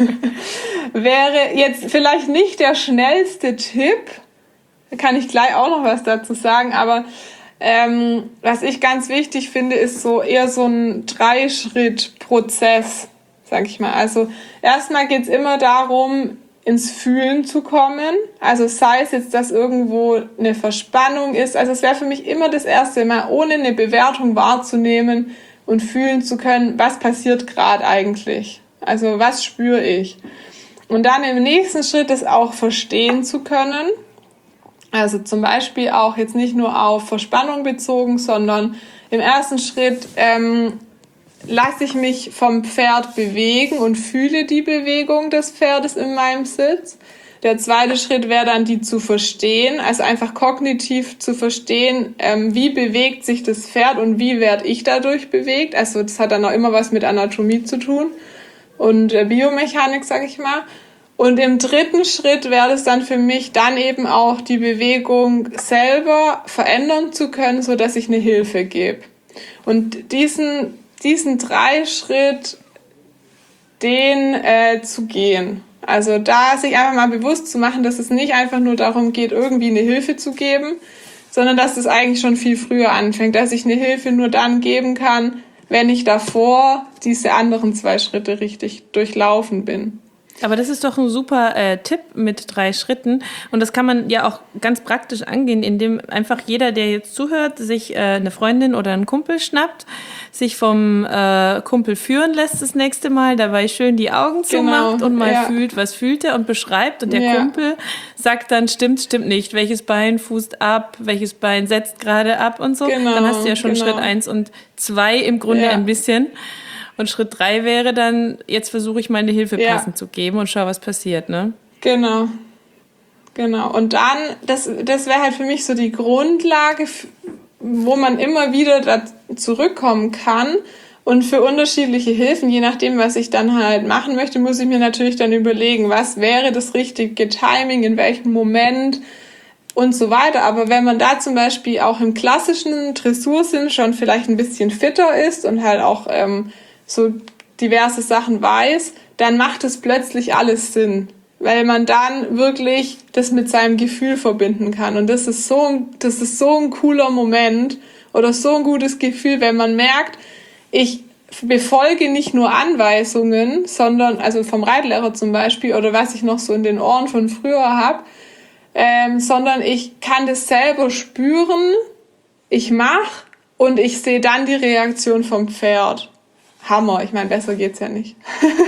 wäre jetzt vielleicht nicht der schnellste Tipp, da kann ich gleich auch noch was dazu sagen, aber was ich ganz wichtig finde, ist so eher so ein 3-Schritt-Prozess, sag ich mal. Also erstmal geht's immer darum, ins Fühlen zu kommen. Also sei es jetzt, dass irgendwo eine Verspannung ist. Also es wäre für mich immer das erste Mal, ohne eine Bewertung wahrzunehmen und fühlen zu können, was passiert gerade eigentlich. Also was spüre ich. Und dann im nächsten Schritt das auch verstehen zu können. Also zum Beispiel auch jetzt nicht nur auf Verspannung bezogen, sondern im ersten Schritt lasse ich mich vom Pferd bewegen und fühle die Bewegung des Pferdes in meinem Sitz. Der zweite Schritt wäre dann, die zu verstehen, also einfach kognitiv zu verstehen, wie bewegt sich das Pferd und wie werde ich dadurch bewegt. Also das hat dann auch immer was mit Anatomie zu tun und Biomechanik, sage ich mal. Und im dritten Schritt wäre es dann für mich, dann eben auch die Bewegung selber verändern zu können, so dass ich eine Hilfe gebe. Und diesen 3-Schritt, den zu gehen. Also da sich einfach mal bewusst zu machen, dass es nicht einfach nur darum geht, irgendwie eine Hilfe zu geben, sondern dass es eigentlich schon viel früher anfängt, dass ich eine Hilfe nur dann geben kann, wenn ich davor diese anderen 2 Schritte richtig durchlaufen bin. Aber das ist doch ein super Tipp mit 3 Schritten. Und das kann man ja auch ganz praktisch angehen, indem einfach jeder, der jetzt zuhört, sich eine Freundin oder einen Kumpel schnappt, sich vom Kumpel führen lässt das nächste Mal, dabei schön die Augen zumacht und mal fühlt, was fühlt er und beschreibt. Und der Kumpel sagt dann, stimmt nicht, welches Bein fußt ab, welches Bein setzt gerade ab und so. Genau, dann hast du ja schon Schritt 1 und 2 im Grunde ein bisschen. Und Schritt 3 wäre dann, jetzt versuche ich mal eine Hilfe passend zu geben und schau, was passiert, ne? Genau. Und dann, das wäre halt für mich so die Grundlage, wo man immer wieder da zurückkommen kann. Und für unterschiedliche Hilfen, je nachdem, was ich dann halt machen möchte, muss ich mir natürlich dann überlegen, was wäre das richtige Timing, in welchem Moment und so weiter. Aber wenn man da zum Beispiel auch im klassischen Dressursinn schon vielleicht ein bisschen fitter ist und halt auch so diverse Sachen weiß, dann macht es plötzlich alles Sinn, weil man dann wirklich das mit seinem Gefühl verbinden kann. Und das ist so ein cooler Moment oder so ein gutes Gefühl, wenn man merkt, ich befolge nicht nur Anweisungen, sondern, also vom Reitlehrer zum Beispiel, oder was ich noch so in den Ohren von früher habe, sondern ich kann das selber spüren, ich mache und ich sehe dann die Reaktion vom Pferd. Hammer, ich meine, besser geht's ja nicht.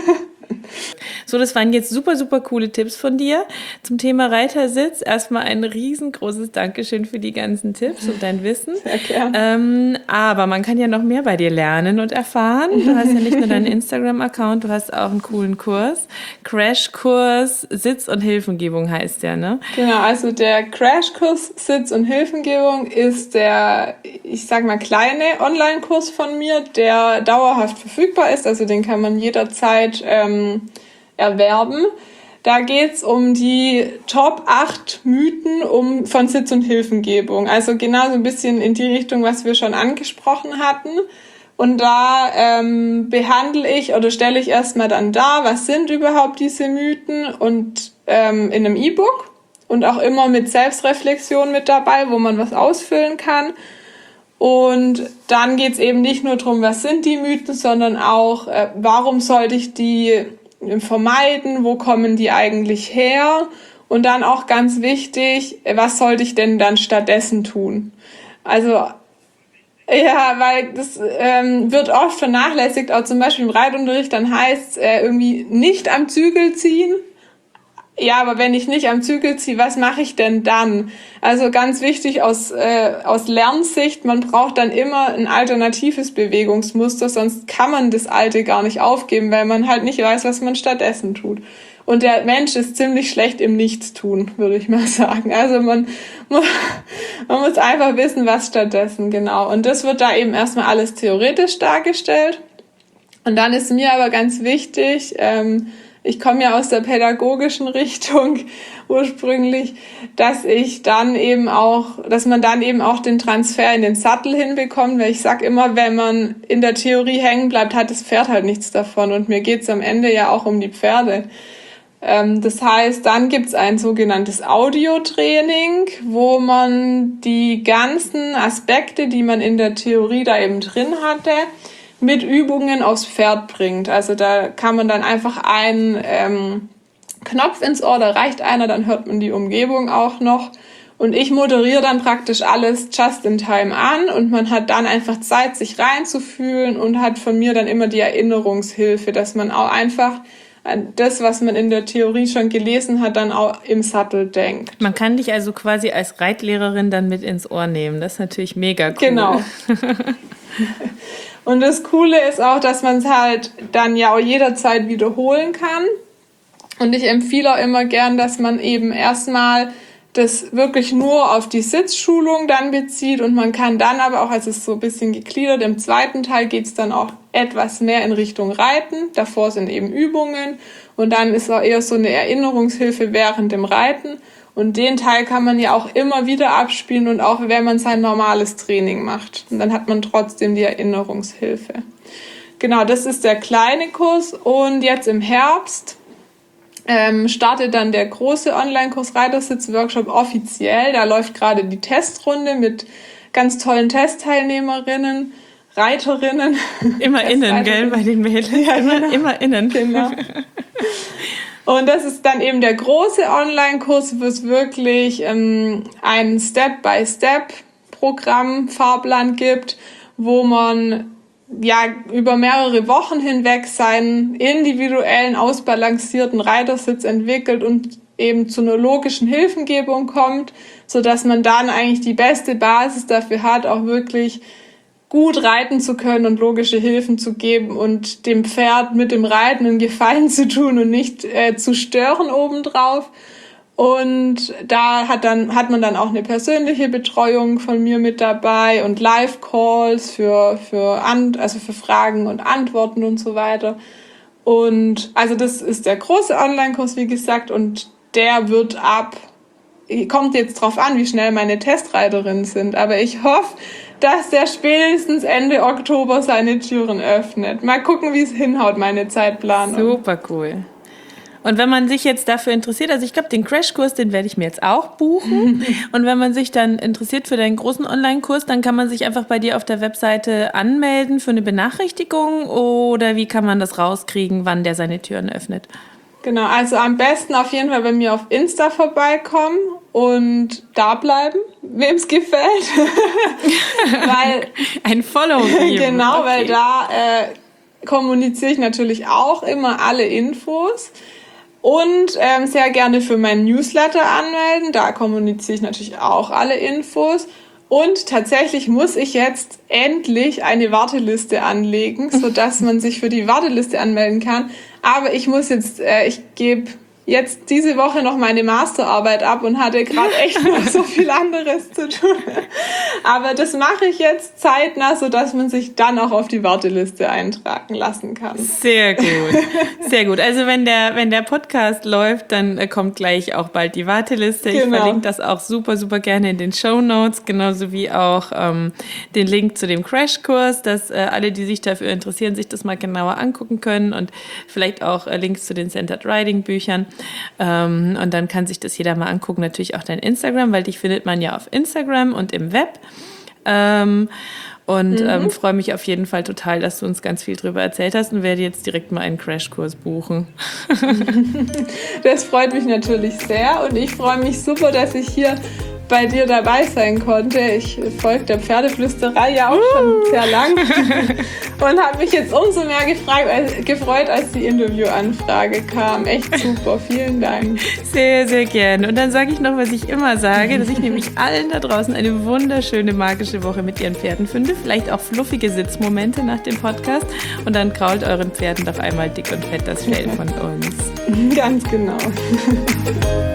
So, das waren jetzt super, super coole Tipps von dir zum Thema Reitersitz. Erstmal ein riesengroßes Dankeschön für die ganzen Tipps und dein Wissen. Sehr gern. Aber man kann ja noch mehr bei dir lernen und erfahren. Du hast ja nicht nur deinen Instagram-Account, du hast auch einen coolen Kurs. Crashkurs Sitz- und Hilfengebung heißt der, ne? Genau, also der Crashkurs Sitz- und Hilfengebung ist der, ich sag mal, kleine Online-Kurs von mir, der dauerhaft verfügbar ist. Also den kann man jederzeit erwerben. Da geht's um die Top 8 Mythen von Sitz- und Hilfengebung. Also genau so ein bisschen in die Richtung, was wir schon angesprochen hatten. Und da behandle ich oder stelle ich erstmal dann dar, was sind überhaupt diese Mythen und in einem E-Book und auch immer mit Selbstreflexion mit dabei, wo man was ausfüllen kann. Und dann geht's eben nicht nur darum, was sind die Mythen, sondern auch, warum sollte ich die vermeiden, wo kommen die eigentlich her? Und dann auch ganz wichtig, was sollte ich denn dann stattdessen tun? Also ja, weil das wird oft vernachlässigt, auch zum Beispiel im Reitunterricht, dann heißt es irgendwie nicht am Zügel ziehen. Ja, aber wenn ich nicht am Zügel ziehe, was mache ich denn dann? Also ganz wichtig aus Lernsicht, man braucht dann immer ein alternatives Bewegungsmuster, sonst kann man das alte gar nicht aufgeben, weil man halt nicht weiß, was man stattdessen tut. Und der Mensch ist ziemlich schlecht im Nichtstun, würde ich mal sagen. Also man muss einfach wissen, was stattdessen, genau. Und das wird da eben erstmal alles theoretisch dargestellt. Und dann ist mir aber ganz wichtig, ich komme ja aus der pädagogischen Richtung ursprünglich, dass man dann eben auch den Transfer in den Sattel hinbekommt, weil ich sag immer, wenn man in der Theorie hängen bleibt, hat das Pferd halt nichts davon und mir geht's am Ende ja auch um die Pferde. Das heißt, dann gibt's ein sogenanntes Audiotraining, wo man die ganzen Aspekte, die man in der Theorie da eben drin hatte, mit Übungen aufs Pferd bringt. Also da kann man dann einfach einen Knopf ins Ohr, da reicht einer, dann hört man die Umgebung auch noch. Und ich moderiere dann praktisch alles just in time an und man hat dann einfach Zeit, sich reinzufühlen und hat von mir dann immer die Erinnerungshilfe, dass man auch einfach an das, was man in der Theorie schon gelesen hat, dann auch im Sattel denkt. Man kann dich also quasi als Reitlehrerin dann mit ins Ohr nehmen. Das ist natürlich mega cool. Genau. Und das Coole ist auch, dass man es halt dann ja auch jederzeit wiederholen kann. Und ich empfehle auch immer gern, dass man eben erstmal das wirklich nur auf die Sitzschulung dann bezieht und man kann dann aber auch, also es ist so ein bisschen gegliedert, im zweiten Teil geht's dann auch etwas mehr in Richtung Reiten. Davor sind eben Übungen und dann ist auch eher so eine Erinnerungshilfe während dem Reiten. Und den Teil kann man ja auch immer wieder abspielen und auch wenn man sein normales Training macht. Und dann hat man trotzdem die Erinnerungshilfe. Genau, das ist der kleine Kurs. Und jetzt im Herbst startet dann der große Online-Kurs Reitersitz-Workshop offiziell. Da läuft gerade die Testrunde mit ganz tollen Testteilnehmerinnen, Reiterinnen. Immer innen, gell, bei den Mädels. Ja, immer innen. Genau. Und das ist dann eben der große Online-Kurs, wo es wirklich ein Step-by-Step-Programm, Fahrplan gibt, wo man ja über mehrere Wochen hinweg seinen individuellen, ausbalancierten Reitersitz entwickelt und eben zu einer logischen Hilfengebung kommt, sodass man dann eigentlich die beste Basis dafür hat, auch wirklich gut reiten zu können und logische Hilfen zu geben und dem Pferd mit dem Reiten einen Gefallen zu tun und nicht zu stören obendrauf. Und da hat man dann auch eine persönliche Betreuung von mir mit dabei und Live-Calls für Fragen und Antworten und so weiter. Und also das ist der große Online-Kurs, wie gesagt, und der kommt jetzt drauf an, wie schnell meine Testreiterinnen sind, aber ich hoffe, dass der spätestens Ende Oktober seine Türen öffnet. Mal gucken, wie es hinhaut, meine Zeitplanung. Super cool. Und wenn man sich jetzt dafür interessiert, also ich glaube, den Crashkurs, den werde ich mir jetzt auch buchen. Und wenn man sich dann interessiert für deinen großen Online-Kurs, dann kann man sich einfach bei dir auf der Webseite anmelden für eine Benachrichtigung oder wie kann man das rauskriegen, wann der seine Türen öffnet? Genau, also am besten auf jeden Fall bei mir auf Insta vorbeikommen und da bleiben, wem es gefällt. Weil ein Follow geben. Genau, okay. Weil da kommuniziere ich natürlich auch immer alle Infos. Und sehr gerne für meinen Newsletter anmelden. Da kommuniziere ich natürlich auch alle Infos. Und tatsächlich muss ich jetzt endlich eine Warteliste anlegen, sodass man sich für die Warteliste anmelden kann. Aber ich muss jetzt, ich gebe jetzt diese Woche noch meine Masterarbeit ab und hatte gerade echt noch so viel anderes zu tun. Aber das mache ich jetzt zeitnah, sodass man sich dann auch auf die Warteliste eintragen lassen kann. Sehr gut, sehr gut. Also wenn der Podcast läuft, dann kommt gleich auch bald die Warteliste. Genau. Ich verlinke das auch super, super gerne in den Shownotes, genauso wie auch den Link zu dem Crashkurs, dass alle, die sich dafür interessieren, sich das mal genauer angucken können und vielleicht auch Links zu den Centered Riding Büchern. Und dann kann sich das jeder mal angucken. Natürlich auch dein Instagram, weil dich findet man ja auf Instagram und im Web. Freue mich auf jeden Fall total, dass du uns ganz viel drüber erzählt hast und werde jetzt direkt mal einen Crashkurs buchen. Das freut mich natürlich sehr und ich freue mich super, dass ich hier bei dir dabei sein konnte. Ich folge der Pferdeflüsterei ja auch schon sehr lang und habe mich jetzt umso mehr gefreut, als die Interviewanfrage kam. Echt super, vielen Dank. Sehr, sehr gerne. Und dann sage ich noch, was ich immer sage, dass ich nämlich allen da draußen eine wunderschöne, magische Woche mit ihren Pferden wünsche. Vielleicht auch fluffige Sitzmomente nach dem Podcast. Und dann krault euren Pferden doch einmal dick und fett das Fell von uns. Ganz genau.